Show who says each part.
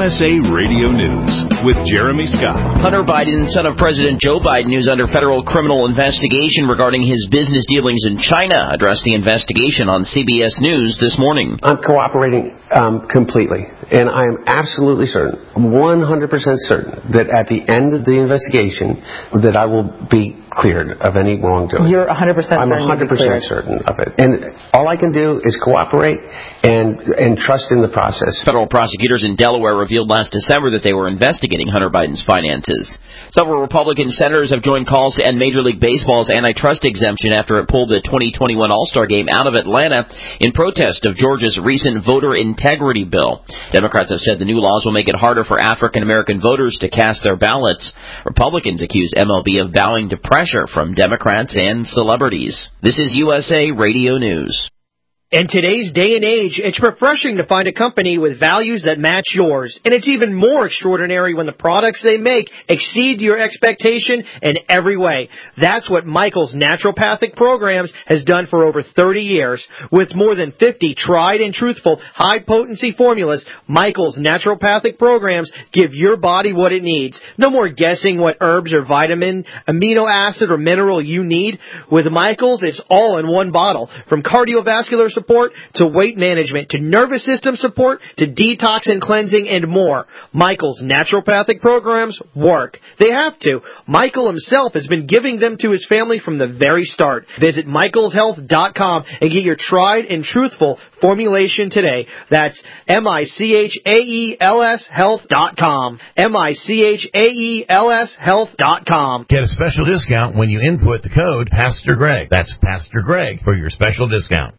Speaker 1: USA Radio News with Jeremy Scott.
Speaker 2: Hunter Biden, son of President Joe Biden, who's under federal criminal investigation regarding his business dealings in China, addressed the investigation on CBS News this morning.
Speaker 3: I'm cooperating completely, and I am absolutely certain, 100% certain, that at the end of the investigation, that I will be cleared of any wrongdoing.
Speaker 4: You're 100% certain?
Speaker 3: I'm 100% certain of it. And all I can do is cooperate and trust in the process.
Speaker 2: Federal prosecutors in Delaware revealed last December that they were investigating Hunter Biden's finances. Several Republican senators have joined calls to end Major League Baseball's antitrust exemption after it pulled the 2021 All-Star Game out of Atlanta in protest of Georgia's recent voter integrity bill. Democrats have said the new laws will make it harder for African-American voters to cast their ballots. Republicans accuse MLB of bowing to pressure from Democrats and celebrities. This is USA Radio News.
Speaker 5: In today's day and age, it's refreshing to find a company with values that match yours. And it's even more extraordinary when the products they make exceed your expectation in every way. That's what Michael's Naturopathic Programs has done for over 30 years. With more than 50 tried and truthful high-potency formulas, Michael's Naturopathic Programs give your body what it needs. No more guessing what herbs or vitamin, amino acid, or mineral you need. With Michael's, it's all in one bottle. From cardiovascular support to weight management to nervous system support to detox and cleansing and more. Michael's Naturopathic Programs work. They have to. Michael himself has been giving them to his family from the very start. Visit michaelshealth.com and get your tried and truthful formulation today. That's MICHAELS health.com. MICHAELS health.com.
Speaker 6: Get a special discount when you input the code Pastor Greg. That's Pastor Greg for your special discount.